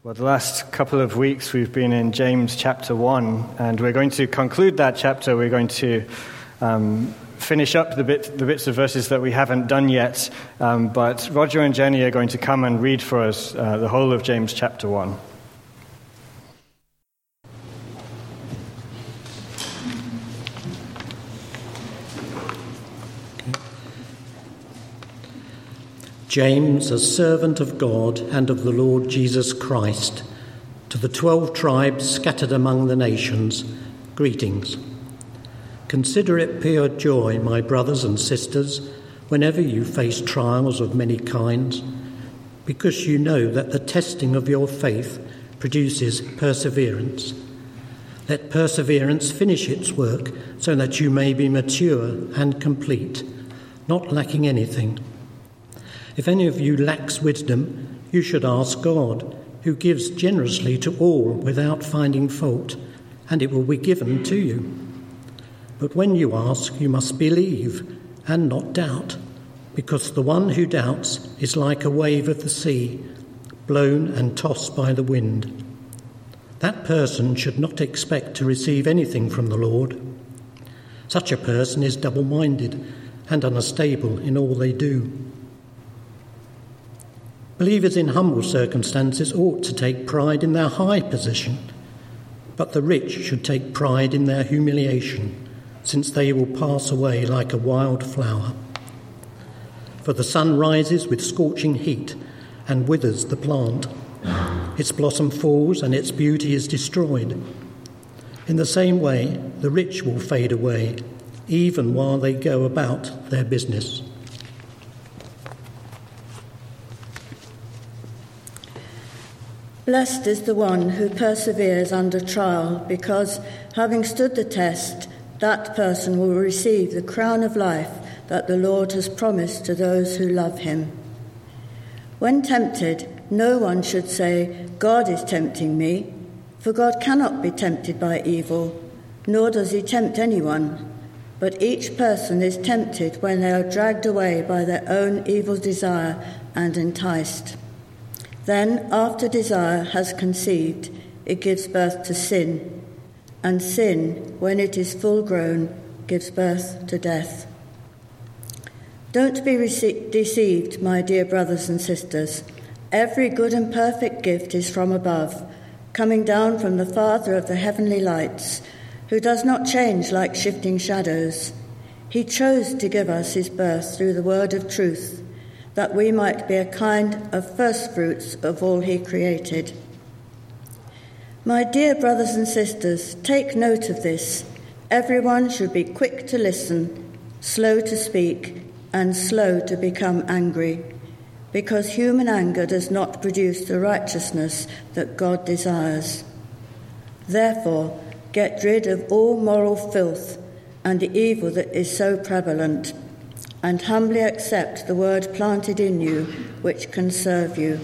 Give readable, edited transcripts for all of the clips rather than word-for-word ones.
Well, the last couple of weeks we've been in James chapter 1, and we're going to conclude that chapter. We're going to finish up the bits of verses that we haven't done yet, but Roger and Jenny are going to come and read for us the whole of James chapter 1. James, a servant of God and of the Lord Jesus Christ, to the 12 tribes scattered among the nations, greetings. Consider it pure joy, my brothers and sisters, whenever you face trials of many kinds, because you know that the testing of your faith produces perseverance. Let perseverance finish its work so that you may be mature and complete, not lacking anything. If any of you lacks wisdom, you should ask God, who gives generously to all without finding fault, and it will be given to you. But when you ask, you must believe and not doubt, because the one who doubts is like a wave of the sea, blown and tossed by the wind. That person should not expect to receive anything from the Lord. Such a person is double-minded and unstable in all they do. Believers in humble circumstances ought to take pride in their high position, but the rich should take pride in their humiliation, since they will pass away like a wild flower. For the sun rises with scorching heat and withers the plant. Its blossom falls and its beauty is destroyed. In the same way, the rich will fade away, even while they go about their business. Blessed is the one who perseveres under trial, because, having stood the test, that person will receive the crown of life that the Lord has promised to those who love him. When tempted, no one should say, "God is tempting me," for God cannot be tempted by evil, nor does he tempt anyone. But each person is tempted when they are dragged away by their own evil desire and enticed. Then, after desire has conceived, it gives birth to sin, and sin, when it is full grown, gives birth to death. Don't be deceived, my dear brothers and sisters. Every good and perfect gift is from above, coming down from the Father of the heavenly lights, who does not change like shifting shadows. He chose to give us his birth through the word of truth, that we might be a kind of firstfruits of all he created. My dear brothers and sisters, take note of this. Everyone should be quick to listen, slow to speak, and slow to become angry, because human anger does not produce the righteousness that God desires. Therefore, get rid of all moral filth and the evil that is so prevalent, and humbly accept the word planted in you, which can serve you.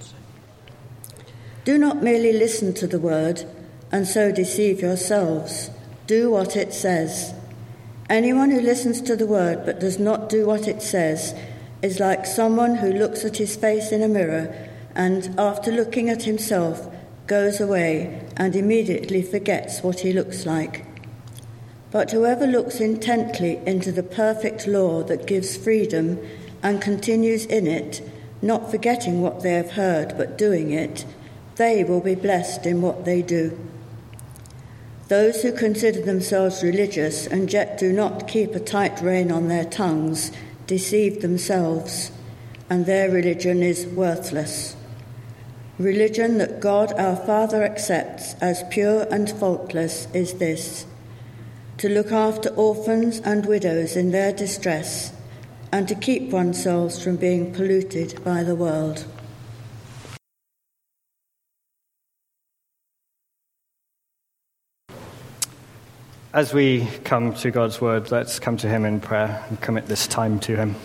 Do not merely listen to the word and so deceive yourselves. Do what it says. Anyone who listens to the word but does not do what it says is like someone who looks at his face in a mirror and, after looking at himself, goes away and immediately forgets what he looks like. But whoever looks intently into the perfect law that gives freedom and continues in it, not forgetting what they have heard but doing it, they will be blessed in what they do. Those who consider themselves religious and yet do not keep a tight rein on their tongues deceive themselves, and their religion is worthless. Religion that God our Father accepts as pure and faultless is this: to look after orphans and widows in their distress, and to keep oneself from being polluted by the world. As we come to God's word, let's come to him in prayer and commit this time to him.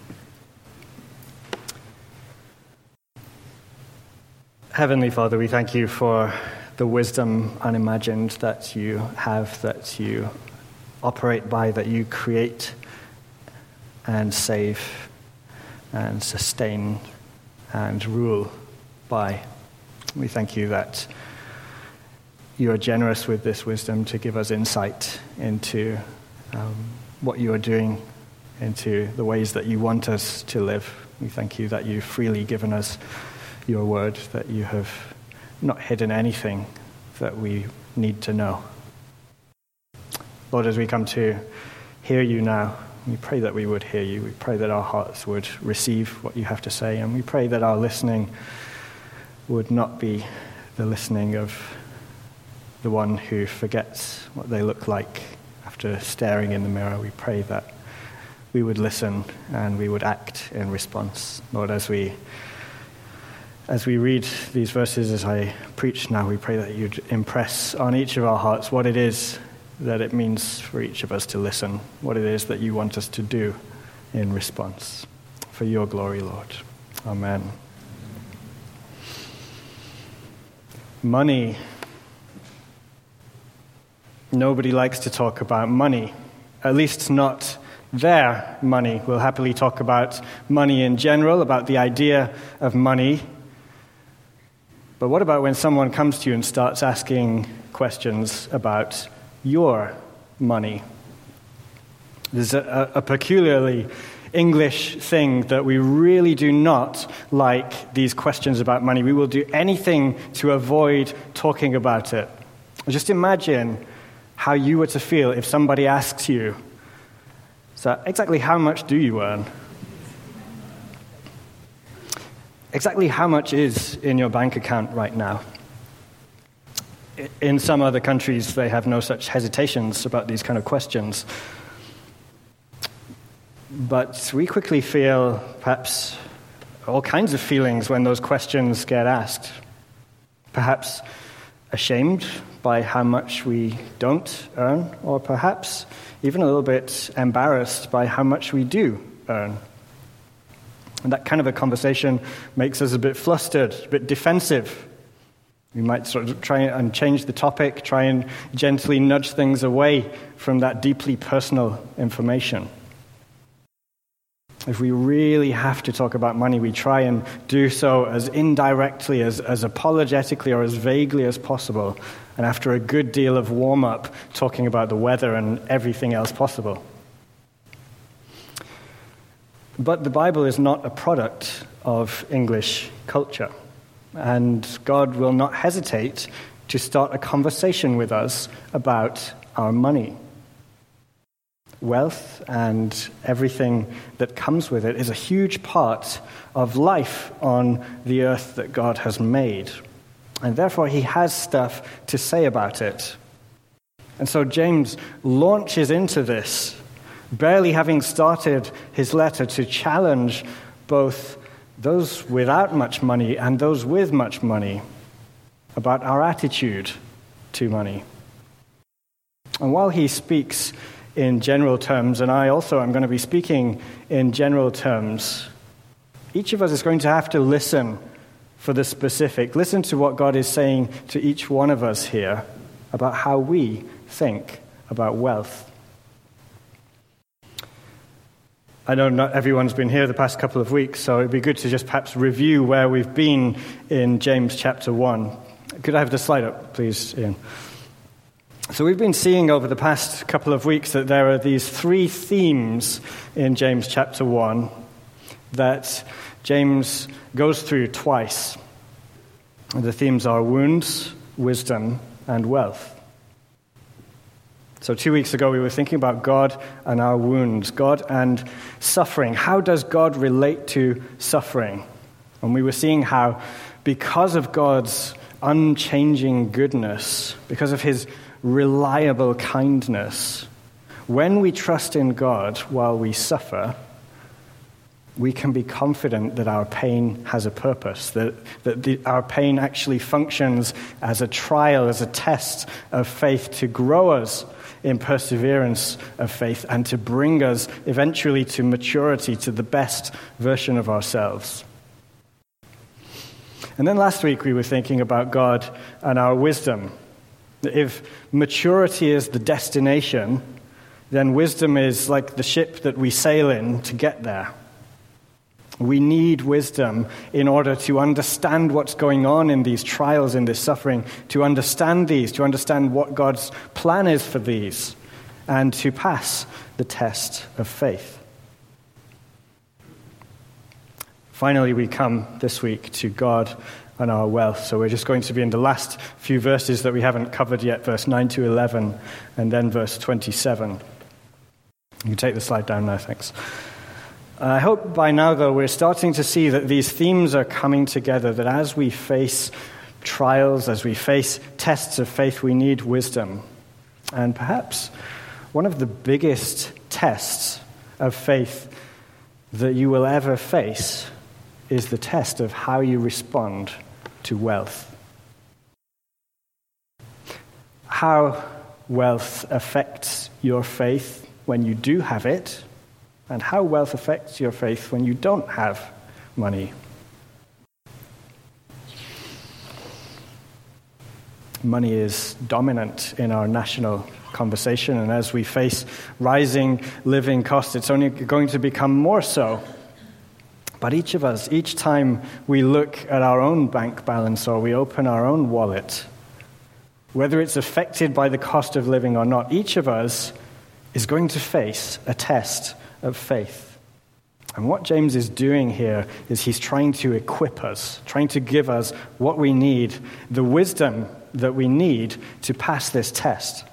Heavenly Father, we thank you for the wisdom unimagined that you have, that you operate by, that you create and save and sustain and rule by. We thank you that you are generous with this wisdom to give us insight into what you are doing, into the ways that you want us to live. We thank you that you've freely given us your word, that you have not hidden anything that we need to know. Lord, as we come to hear you now, we pray that we would hear you. We pray that our hearts would receive what you have to say, and we pray that our listening would not be the listening of the one who forgets what they look like after staring in the mirror. We pray that we would listen and we would act in response. Lord, as we read these verses, as I preach now, we pray that you'd impress on each of our hearts what it is that it means for each of us to listen, what it is that you want us to do in response. For your glory, Lord. Amen. Money. Nobody likes to talk about money, at least not their money. We'll happily talk about money in general, about the idea of money. But what about when someone comes to you and starts asking questions about your money? There's a peculiarly English thing that we really do not like these questions about money. We will do anything to avoid talking about it. Just imagine how you were to feel if somebody asks you, so exactly how much do you earn? Exactly how much is in your bank account right now? In some other countries, they have no such hesitations about these kind of questions. But we quickly feel perhaps all kinds of feelings when those questions get asked. Perhaps ashamed by how much we don't earn, or perhaps even a little bit embarrassed by how much we do earn. And that kind of a conversation makes us a bit flustered, a bit defensive. We might sort of try and change the topic, try and gently nudge things away from that deeply personal information. If we really have to talk about money, we try and do so as indirectly, as apologetically, or as vaguely as possible. And after a good deal of warm-up, talking about the weather and everything else possible. But the Bible is not a product of English culture. And God will not hesitate to start a conversation with us about our money. Wealth and everything that comes with it is a huge part of life on the earth that God has made. And therefore, he has stuff to say about it. And so James launches into this, barely having started his letter, to challenge both those without much money and those with much money about our attitude to money. And while he speaks in general terms, and I also am going to be speaking in general terms, each of us is going to have to listen for the specific. Listen to what God is saying to each one of us here about how we think about wealth. I know not everyone's been here the past couple of weeks, so it'd be good to just perhaps review where we've been in James chapter 1. Could I have the slide up, please, Ian? So we've been seeing over the past couple of weeks that there are these three themes in James chapter 1 that James goes through twice. The themes are wounds, wisdom, and wealth. So 2 weeks ago we were thinking about God and our wounds, God and suffering. How does God relate to suffering? And we were seeing how because of God's unchanging goodness, because of his reliable kindness, when we trust in God while we suffer, we can be confident that our pain has a purpose, that our pain actually functions as a trial, as a test of faith to grow us in perseverance of faith and to bring us eventually to maturity, to the best version of ourselves. And then last week we were thinking about God and our wisdom. If maturity is the destination, then wisdom is like the ship that we sail in to get there. We need wisdom in order to understand what's going on in these trials, in this suffering, to understand what God's plan is for these, and to pass the test of faith. Finally, we come this week to God and our wealth. So we're just going to be in the last few verses that we haven't covered yet, verse 9 to 11, and then verse 27. You can take the slide down now, thanks. I hope by now, though, we're starting to see that these themes are coming together, that as we face trials, as we face tests of faith, we need wisdom. And perhaps one of the biggest tests of faith that you will ever face is the test of how you respond to wealth. How wealth affects your faith when you do have it, and how wealth affects your faith when you don't have money. Money is dominant in our national conversation, and as we face rising living costs, it's only going to become more so. But each of us, each time we look at our own bank balance or we open our own wallet, whether it's affected by the cost of living or not, each of us is going to face a test of faith. And what James is doing here is he's trying to equip us, trying to give us what we need, the wisdom that we need to pass this test.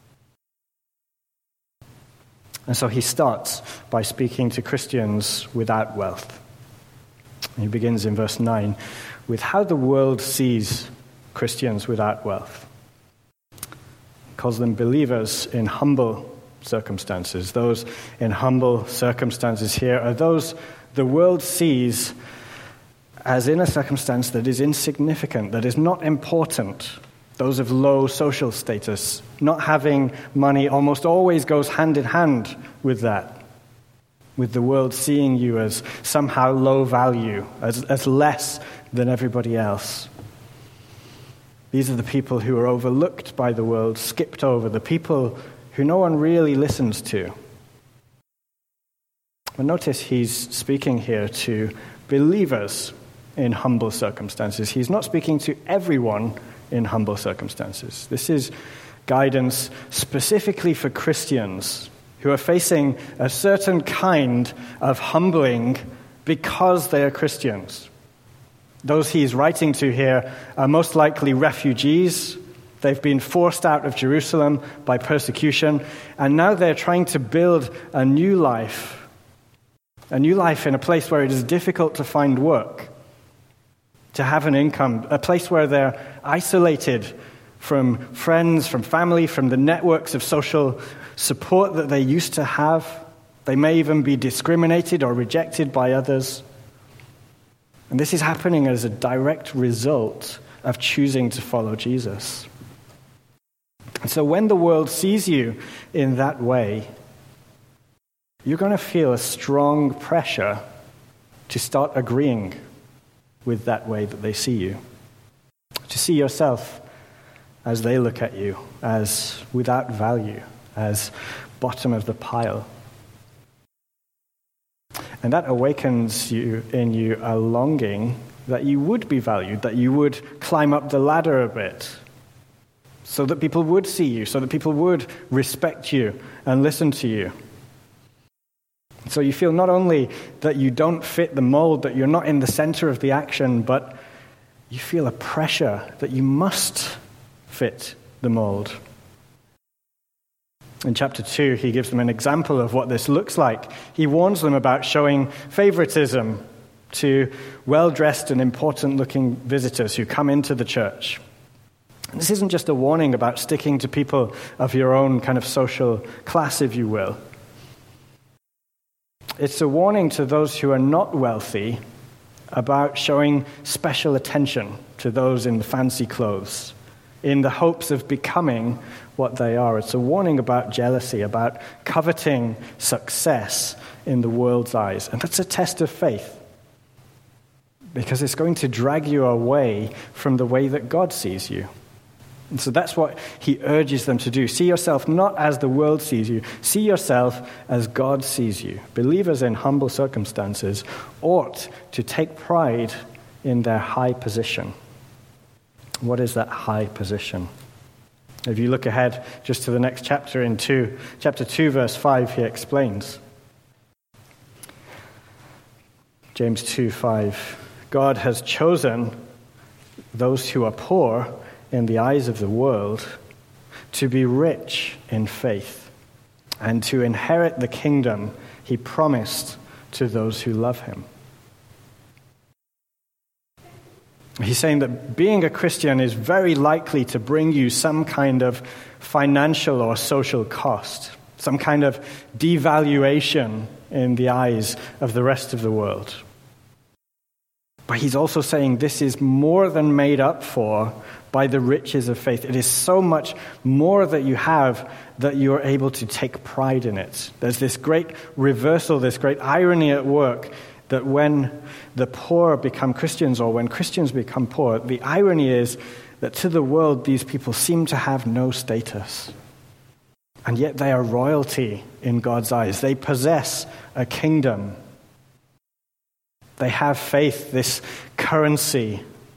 And so he starts by speaking to Christians without wealth. He begins in verse 9 with how the world sees Christians without wealth. He calls them believers in humble circumstances. Those in humble circumstances here are those the world sees as in a circumstance that is insignificant, that is not important. Those of low social status. Not having money almost always goes hand in hand with that, with the world seeing you as somehow low value, as less than everybody else. These are the people who are overlooked by the world, skipped over, the people who no one really listens to. But notice he's speaking here to believers in humble circumstances. He's not speaking to everyone in humble circumstances. This is guidance specifically for Christians who are facing a certain kind of humbling because they are Christians. Those he's writing to here are most likely refugees. They've been forced out of Jerusalem by persecution, and now they're trying to build a new life in a place where it is difficult to find work, to have an income, a place where they're isolated from friends, from family, from the networks of social support that they used to have. They may even be discriminated or rejected by others. And this is happening as a direct result of choosing to follow Jesus. And so when the world sees you in that way, you're going to feel a strong pressure to start agreeing with that way that they see you. To see yourself as they look at you, as without value, as bottom of the pile. And that awakens in you a longing that you would be valued, that you would climb up the ladder a bit, so that people would see you, so that people would respect you and listen to you. So you feel not only that you don't fit the mold, that you're not in the center of the action, but you feel a pressure that you must fit the mold. In chapter 2, he gives them an example of what this looks like. He warns them about showing favoritism to well-dressed and important-looking visitors who come into the church. And this isn't just a warning about sticking to people of your own kind of social class, if you will. It's a warning to those who are not wealthy about showing special attention to those in the fancy clothes, in the hopes of becoming what they are. It's a warning about jealousy, about coveting success in the world's eyes. And that's a test of faith, because it's going to drag you away from the way that God sees you. And so that's what he urges them to do. See yourself not as the world sees you. See yourself as God sees you. Believers in humble circumstances ought to take pride in their high position. What is that high position? If you look ahead just to the next chapter in chapter 2, verse 5, he explains. James 2:5. God has chosen those who are poor in the eyes of the world to be rich in faith and to inherit the kingdom he promised to those who love him. He's saying that being a Christian is very likely to bring you some kind of financial or social cost, some kind of devaluation in the eyes of the rest of the world. But he's also saying this is more than made up for by the riches of faith. It is so much more that you have that you're able to take pride in it. There's this great reversal, this great irony at work, that when the poor become Christians or when Christians become poor, the irony is that to the world these people seem to have no status. And yet they are royalty in God's eyes. They possess a kingdom. They have faith, this currency,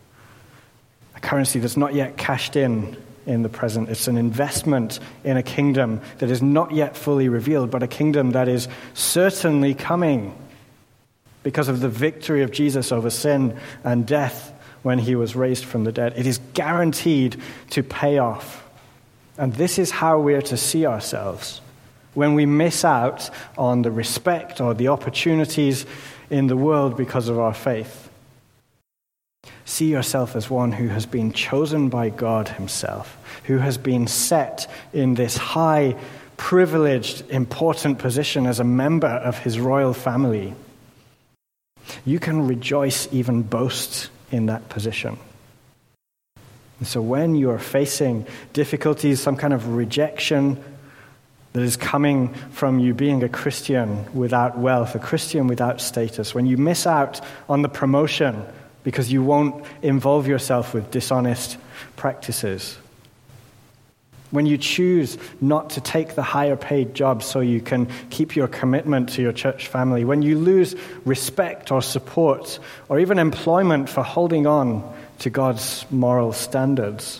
a currency that's not yet cashed in the present. It's an investment in a kingdom that is not yet fully revealed, but a kingdom that is certainly coming because of the victory of Jesus over sin and death when he was raised from the dead. It is guaranteed to pay off. And this is how we are to see ourselves when we miss out on the respect or the opportunities in the world because of our faith. See yourself as one who has been chosen by God himself, who has been set in this high, privileged, important position as a member of his royal family. You can rejoice, even boast in that position. And so when you are facing difficulties, some kind of rejection that is coming from you being a Christian without wealth, a Christian without status, when you miss out on the promotion because you won't involve yourself with dishonest practices, when you choose not to take the higher paid job so you can keep your commitment to your church family, when you lose respect or support or even employment for holding on to God's moral standards,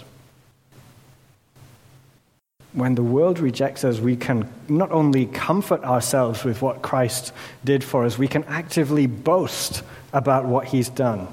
when the world rejects us, we can not only comfort ourselves with what Christ did for us, we can actively boast about what he's done.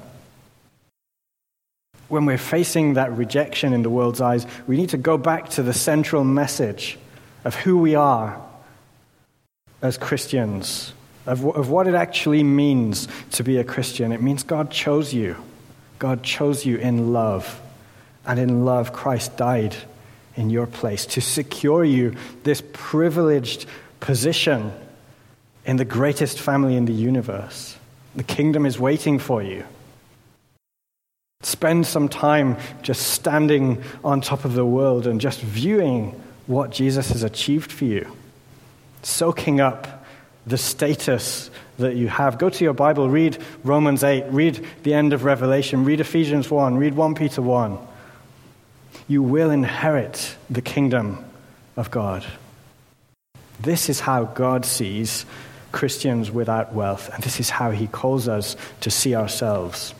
When we're facing that rejection in the world's eyes, we need to go back to the central message of who we are as Christians, of what it actually means to be a Christian. It means God chose you. God chose you in love. And in love, Christ died in your place to secure you this privileged position in the greatest family in the universe. The kingdom is waiting for you. Spend some time just standing on top of the world and just viewing what Jesus has achieved for you. Soaking up the status that you have. Go to your Bible, read Romans 8, read the end of Revelation, read Ephesians 1, read 1 Peter 1. You will inherit the kingdom of God. This is how God sees Christians without wealth, and this is how he calls us to see ourselves.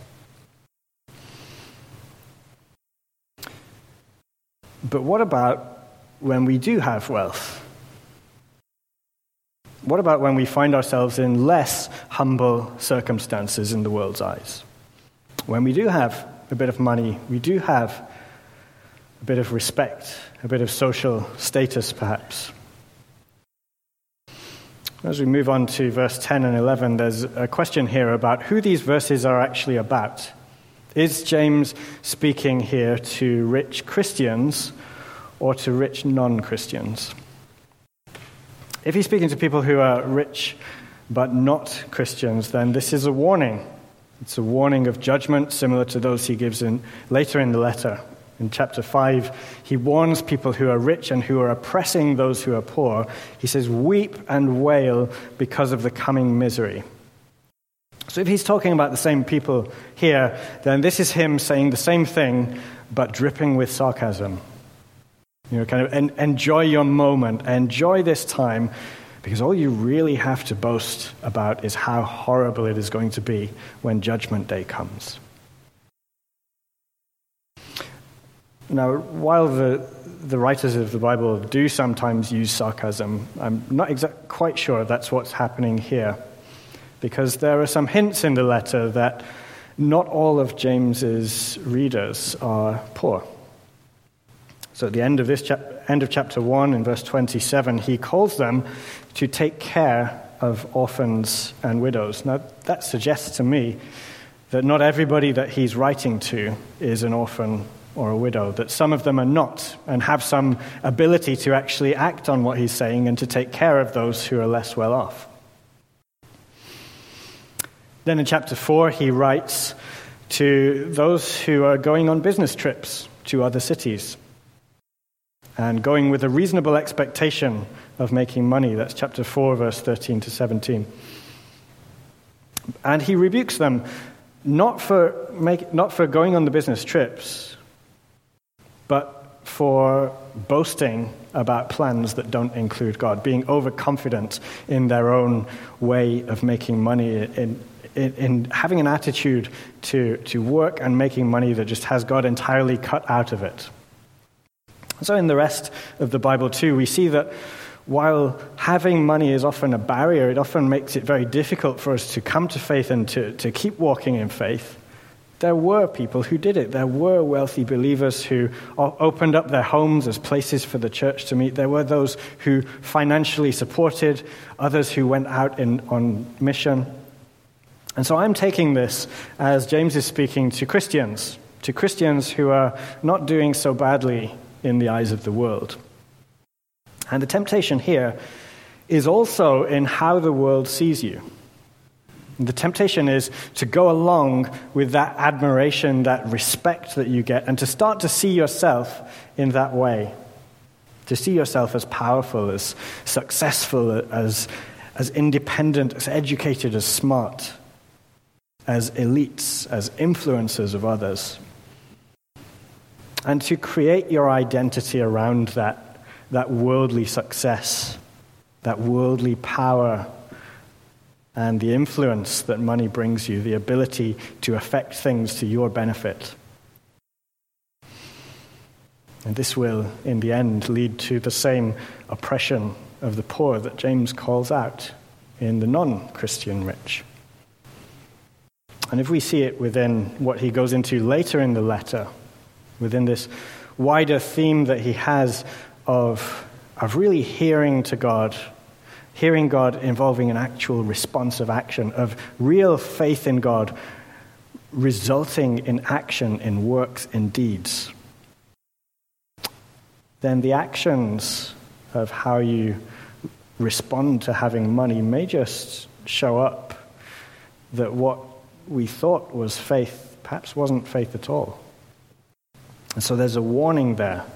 But what about when we do have wealth? What about when we find ourselves in less humble circumstances in the world's eyes? When we do have a bit of money, we do have a bit of respect, a bit of social status perhaps. As we move on to verse 10 and 11, there's a question here about who these verses are actually about. Is James speaking here to rich Christians or to rich non-Christians? If he's speaking to people who are rich but not Christians, then this is a warning. It's a warning of judgment similar to those he gives later in the letter. In chapter 5, he warns people who are rich and who are oppressing those who are poor. He says, weep and wail because of the coming misery. So if he's talking about the same people here, then this is him saying the same thing, but dripping with sarcasm. Kind of enjoy your moment, enjoy this time, because all you really have to boast about is how horrible it is going to be when Judgment Day comes. Now, while the writers of the Bible do sometimes use sarcasm, I'm not quite sure that's what's happening here, because there are some hints in the letter that not all of James's readers are poor. So at the end of chapter 1, in verse 27, he calls them to take care of orphans and widows. Now, that suggests to me that not everybody that he's writing to is an orphan or a widow, that some of them are not and have some ability to actually act on what he's saying and to take care of those who are less well off. Then in chapter 4, he writes to those who are going on business trips to other cities and going with a reasonable expectation of making money. That's chapter 4, verse 13 to 17. And he rebukes them not for going on the business trips, but for boasting about plans that don't include God, being overconfident in their own way of making money, in having an attitude to work and making money that just has God entirely cut out of it. So in the rest of the Bible too, we see that while having money is often a barrier, it often makes it very difficult for us to come to faith and to keep walking in faith. There were people who did it. There were wealthy believers who opened up their homes as places for the church to meet. There were those who financially supported, others who went out on mission. And so I'm taking this as James is speaking to Christians who are not doing so badly in the eyes of the world. And the temptation here is also in how the world sees you. The temptation is to go along with that admiration, that respect that you get, and to start to see yourself in that way. To see yourself as powerful, as successful, as independent, as educated, as smart, as elites, as influencers of others. And to create your identity around that worldly success, that worldly power, and the influence that money brings you, the ability to affect things to your benefit. And this will, in the end, lead to the same oppression of the poor that James calls out in the non-Christian rich. And if we see it within what he goes into later in the letter, within this wider theme that he has of really hearing God involving an actual responsive action, of real faith in God resulting in action, in works, in deeds, then the actions of how you respond to having money may just show up that what we thought was faith perhaps wasn't faith at all. And so there's a warning there.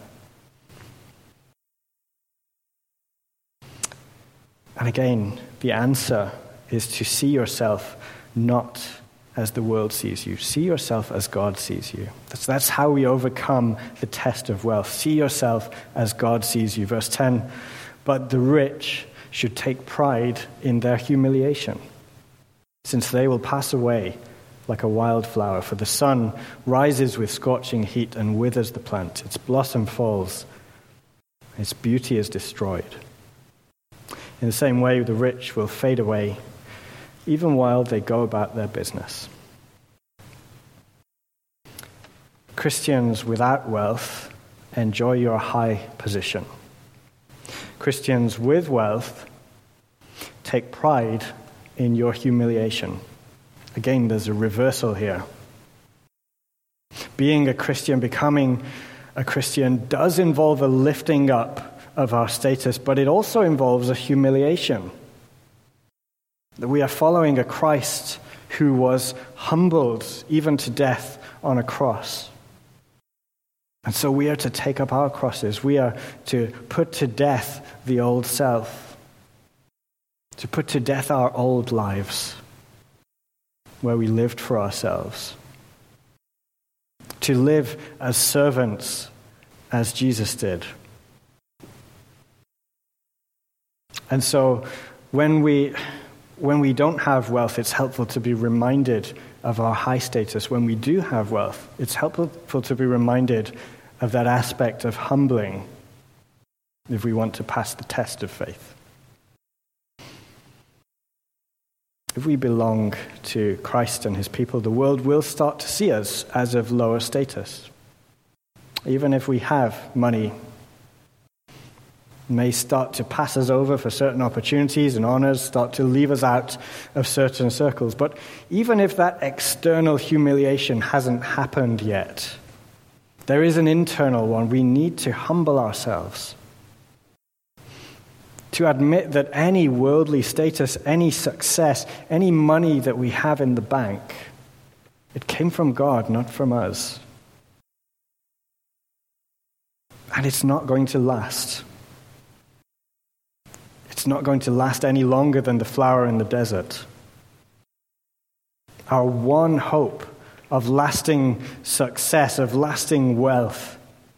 And again, the answer is to see yourself not as the world sees you. See yourself as God sees you. That's how we overcome the test of wealth. See yourself as God sees you. Verse 10, but the rich should take pride in their humiliation, since they will pass away like a wildflower, for the sun rises with scorching heat and withers the plant. Its blossom falls, its beauty is destroyed. In the same way, the rich will fade away, even while they go about their business. Christians without wealth enjoy your high position. Christians with wealth take pride in your humiliation. Again, there's a reversal here. Being a Christian, becoming a Christian does involve a lifting up of our status, but it also involves a humiliation. That we are following a Christ who was humbled even to death on a cross. And so we are to take up our crosses. We are to put to death the old self, to put to death our old lives, where we lived for ourselves, to live as servants as Jesus did, And so when we don't have wealth, it's helpful to be reminded of our high status. When we do have wealth, it's helpful to be reminded of that aspect of humbling if we want to pass the test of faith. If we belong to Christ and his people, the world will start to see us as of lower status. Even if we have money, may start to pass us over for certain opportunities and honors, start to leave us out of certain circles. But even if that external humiliation hasn't happened yet, there is an internal one. We need to humble ourselves, to admit that any worldly status, any success, any money that we have in the bank, it came from God, not from us. And it's not going to last. It's not going to last any longer than the flower in the desert. Our one hope of lasting success, of lasting wealth,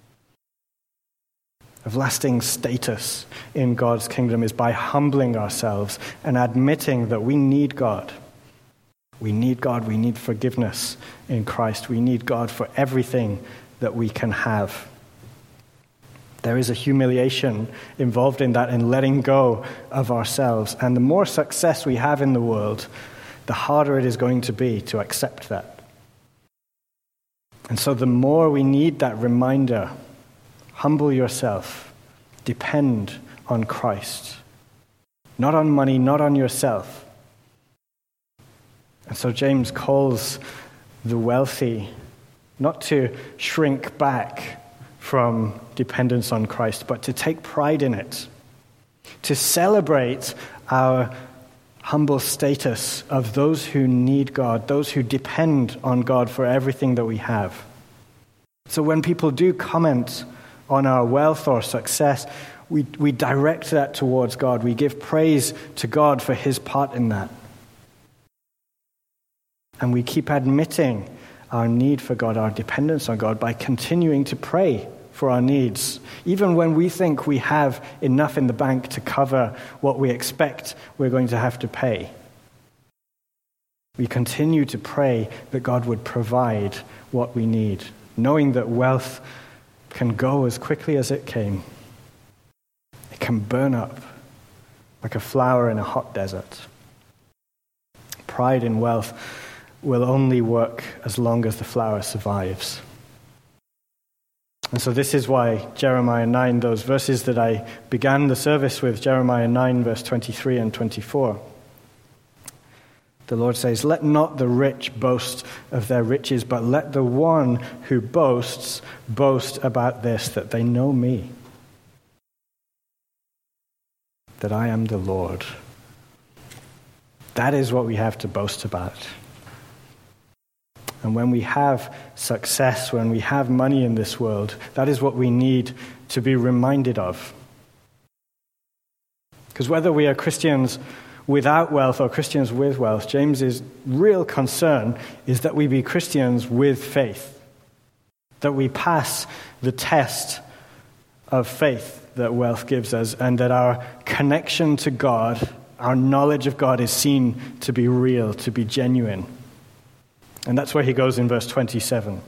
of lasting status in God's kingdom is by humbling ourselves and admitting that we need God. We need God. We need forgiveness in Christ. We need God for everything that we can have. There is a humiliation involved in that, in letting go of ourselves. And the more success we have in the world, the harder it is going to be to accept that. And so the more we need that reminder, humble yourself, depend on Christ, not on money, not on yourself. And so James calls the wealthy not to shrink back from dependence on Christ, but to take pride in it, to celebrate our humble status of those who need God, those who depend on God for everything that we have. So when people do comment on our wealth or success, we direct that towards God. We give praise to God for his part in that. And we keep admitting our need for God, our dependence on God, by continuing to pray for our needs, even when we think we have enough in the bank to cover what we expect we're going to have to pay. We continue to pray that God would provide what we need, knowing that wealth can go as quickly as it came. It can burn up like a flower in a hot desert. Pride in wealth will only work as long as the flower survives. And so this is why Jeremiah 9, those verses that I began the service with, Jeremiah 9, verse 23 and 24. The Lord says, "Let not the rich boast of their riches, but let the one who boasts boast about this, that they know me, that I am the Lord." That is what we have to boast about. And when we have success, when we have money in this world, that is what we need to be reminded of. Because whether we are Christians without wealth or Christians with wealth, James's real concern is that we be Christians with faith, that we pass the test of faith that wealth gives us, and that our connection to God, our knowledge of God, is seen to be real, to be genuine. And that's where he goes in verse 27.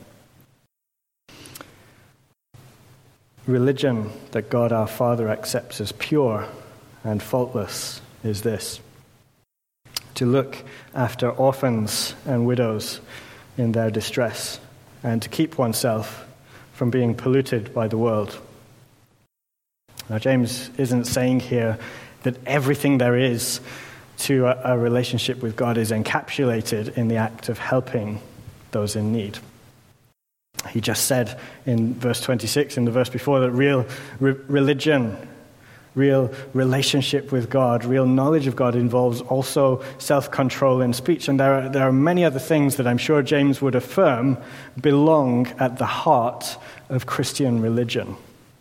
Religion that God our Father accepts as pure and faultless is this: to look after orphans and widows in their distress, and to keep oneself from being polluted by the world. Now, James isn't saying here that everything there is to a relationship with God is encapsulated in the act of helping those in need. He just said in verse 26, in the verse before, that real religion, real relationship with God, real knowledge of God involves also self-control in speech. And there are many other things that I'm sure James would affirm belong at the heart of Christian religion.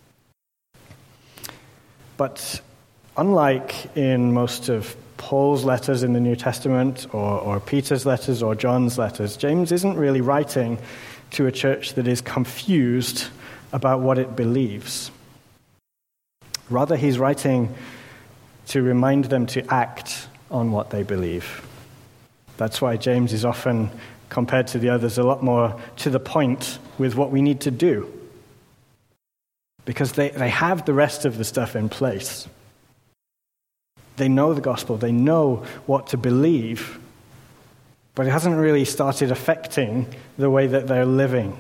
But unlike in most of Paul's letters in the New Testament, or Peter's letters, or John's letters, James isn't really writing to a church that is confused about what it believes. Rather, he's writing to remind them to act on what they believe. That's why James is often, compared to the others, a lot more to the point with what we need to do. Because they have the rest of the stuff in place. They know the gospel, they know what to believe, but it hasn't really started affecting the way that they're living.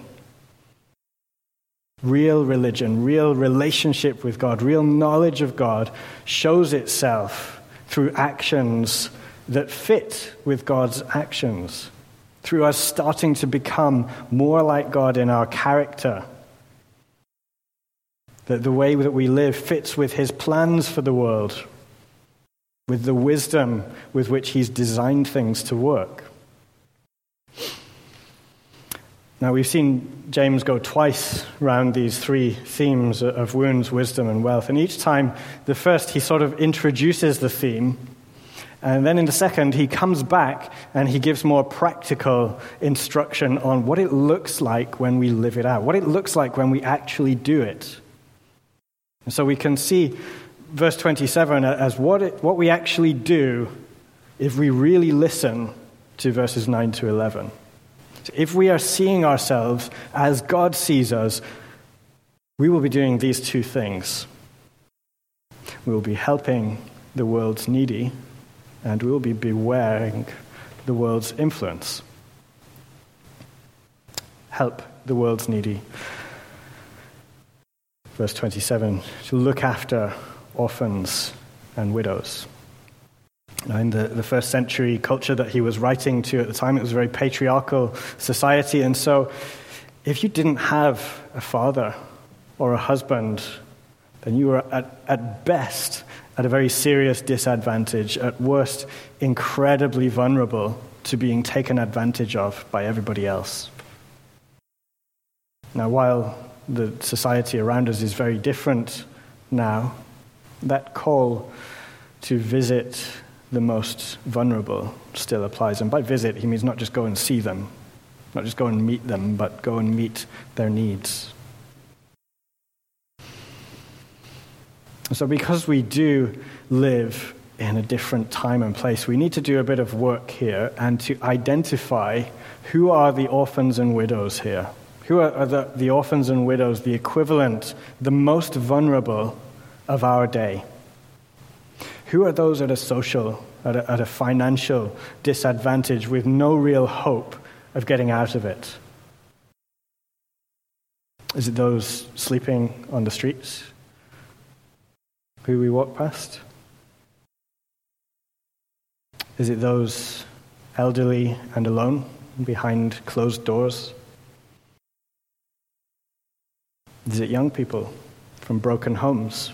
Real religion, real relationship with God, real knowledge of God shows itself through actions that fit with God's actions, through us starting to become more like God in our character. That the way that we live fits with his plans for the world, with the wisdom with which he's designed things to work. Now, we've seen James go twice around these three themes of wounds, wisdom, and wealth. And each time, the first, he sort of introduces the theme. And then in the second, he comes back and he gives more practical instruction on what it looks like when we live it out, what it looks like when we actually do it. And so we can see verse 27 as what we actually do if we really listen to verses 9 to 11. So if we are seeing ourselves as God sees us, we will be doing these two things. We will be helping the world's needy, and we will be bewaring the world's influence. Help the world's needy. Verse 27, to look after orphans and widows. Now, in the first century culture that he was writing to at the time, it was a very patriarchal society, and so if you didn't have a father or a husband, then you were at best at a very serious disadvantage, at worst incredibly vulnerable to being taken advantage of by everybody else. Now, while the society around us is very different now, that call to visit the most vulnerable still applies. And by visit, he means not just go and see them, not just go and meet them, but go and meet their needs. So because we do live in a different time and place, we need to do a bit of work here and to identify who are the orphans and widows here. Who are the orphans and widows, the equivalent, the most vulnerable of our day? Who are those at a social, at a financial disadvantage with no real hope of getting out of it? Is it those sleeping on the streets who we walk past? Is it those elderly and alone behind closed doors? Is it young people from broken homes?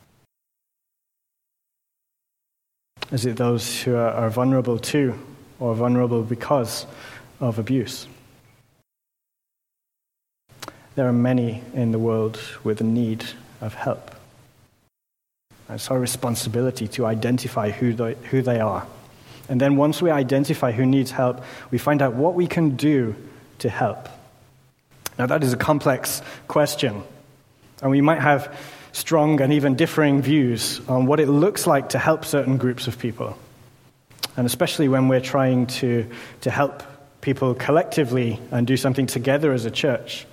Is it those who are vulnerable to or vulnerable because of abuse? There are many in the world with a need of help. It's our responsibility to identify who they are. And then once we identify who needs help, we find out what we can do to help. Now, that is a complex question, and we might have strong and even differing views on what it looks like to help certain groups of people, and especially when we're trying to help people collectively and do something together as a church.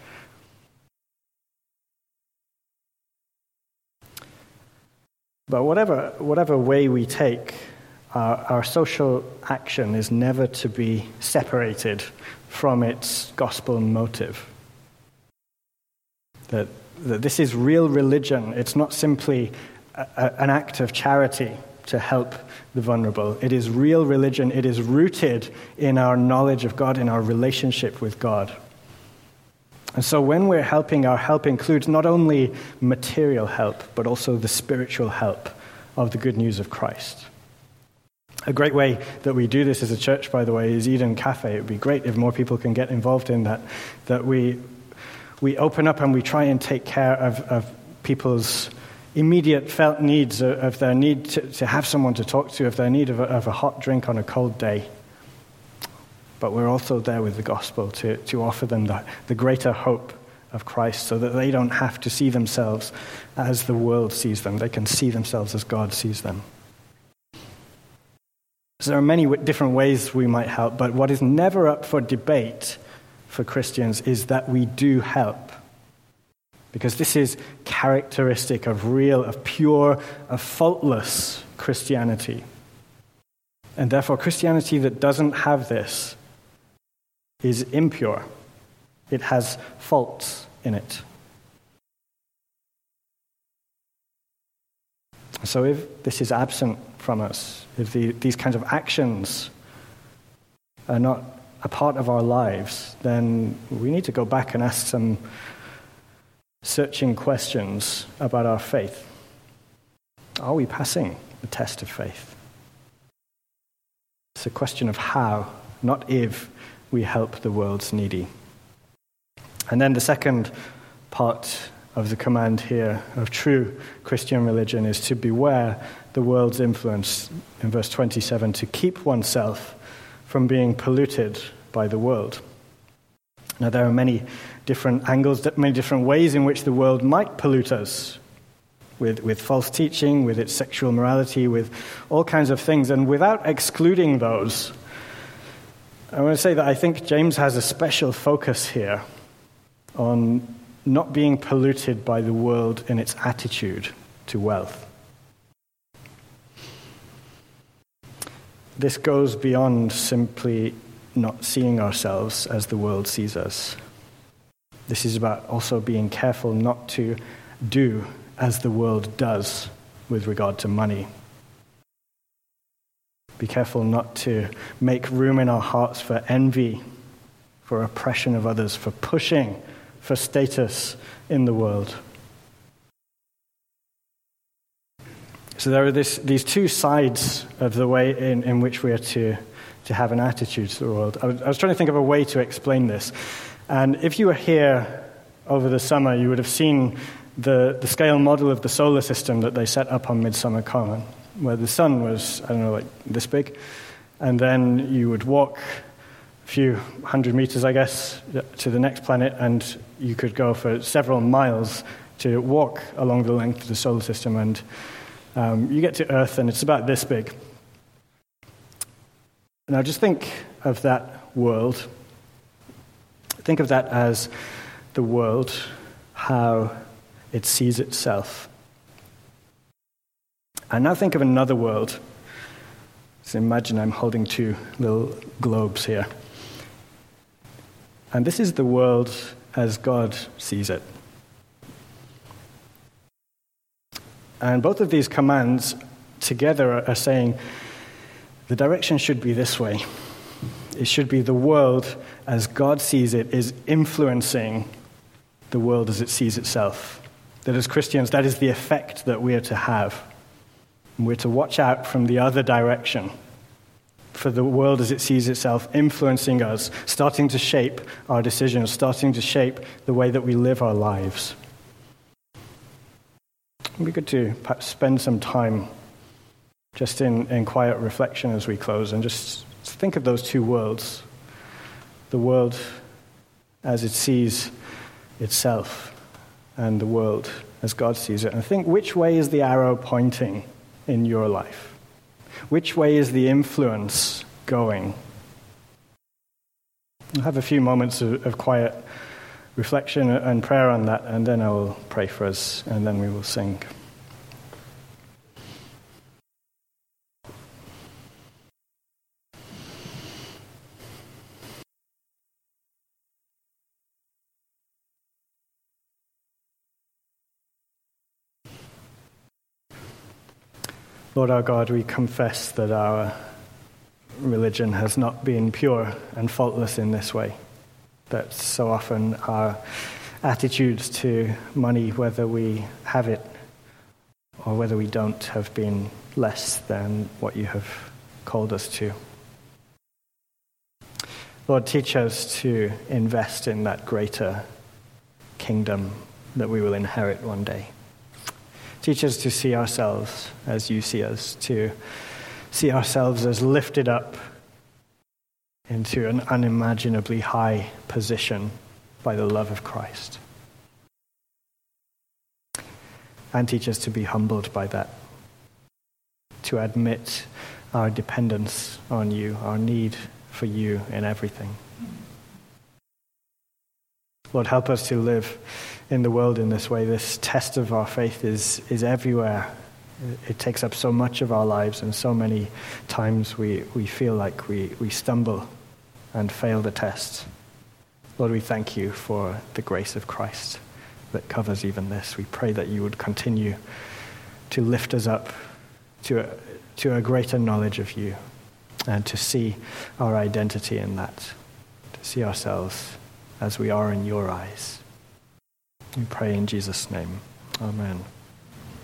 But whatever way we take, our social action is never to be separated from its gospel motive. That this is real religion. It's not simply an act of charity to help the vulnerable. It is real religion. It is rooted in our knowledge of God, in our relationship with God. And so when we're helping, our help includes not only material help, but also the spiritual help of the good news of Christ. A great way that we do this as a church, by the way, is Eden Cafe. It would be great if more people can get involved in that we open up and we try and take care of people's immediate felt needs, of their need to have someone to talk to, of their need of a hot drink on a cold day. But we're also there with the gospel to offer them the greater hope of Christ so that they don't have to see themselves as the world sees them. They can see themselves as God sees them. So there are many different ways we might help, but what is never up for debate for Christians is that we do help. Because this is characteristic of real, of pure, of faultless Christianity. And therefore, Christianity that doesn't have this is impure. It has faults in it. So if this is absent from us, if these kinds of actions are not a part of our lives, then we need to go back and ask some searching questions about our faith. Are we passing the test of faith? It's a question of how, not if, we help the world's needy. And then the second part of the command here of true Christian religion is to beware the world's influence, in verse 27, to keep oneself from being polluted by the world. Now, there are many different angles, many different ways in which the world might pollute us, with false teaching, with its sexual morality, with all kinds of things. And without excluding those, I want to say that I think James has a special focus here on not being polluted by the world in its attitude to wealth. This goes beyond simply not seeing ourselves as the world sees us. This is about also being careful not to do as the world does with regard to money. Be careful not to make room in our hearts for envy, for oppression of others, for pushing for status in the world. So there are these two sides of the way in which we are to have an attitude to the world. I was trying to think of a way to explain this. And if you were here over the summer, you would have seen the scale model of the solar system that they set up on Midsummer Common, where the sun was, like this big. And then you would walk a few hundred meters, I guess, to the next planet, and you could go for several miles to walk along the length of the solar system. And you get to Earth, and it's about this big. Now, just think of that world. Think of that as the world, how it sees itself. And now think of another world. So imagine I'm holding two little globes here. And this is the world as God sees it. And both of these commands together are saying the direction should be this way. It should be the world as God sees it is influencing the world as it sees itself. That as Christians, that is the effect that we are to have. And we're to watch out from the other direction, for the world as it sees itself influencing us, starting to shape our decisions, starting to shape the way that we live our lives. It'd be good to perhaps spend some time just in quiet reflection as we close and just think of those two worlds. The world as it sees itself and the world as God sees it. And think, which way is the arrow pointing in your life? Which way is the influence going? I'll have a few moments of quiet reflection and prayer on that, and then I will pray for us, and then we will sing. Lord our God, we confess that our religion has not been pure and faultless in this way. That so often our attitudes to money, whether we have it or whether we don't, have been less than what you have called us to. Lord, teach us to invest in that greater kingdom that we will inherit one day. Teach us to see ourselves as you see us, to see ourselves as lifted up into an unimaginably high position by the love of Christ. And teach us to be humbled by that, to admit our dependence on you, our need for you in everything. Lord, help us to live in the world in this way. This test of our faith is everywhere. It takes up so much of our lives, and so many times we feel like we stumble and fail the test. Lord, we thank you for the grace of Christ that covers even this. We pray that you would continue to lift us up to a greater knowledge of you, and to see our identity in that, to see ourselves as we are in your eyes. We pray in Jesus' name. Amen.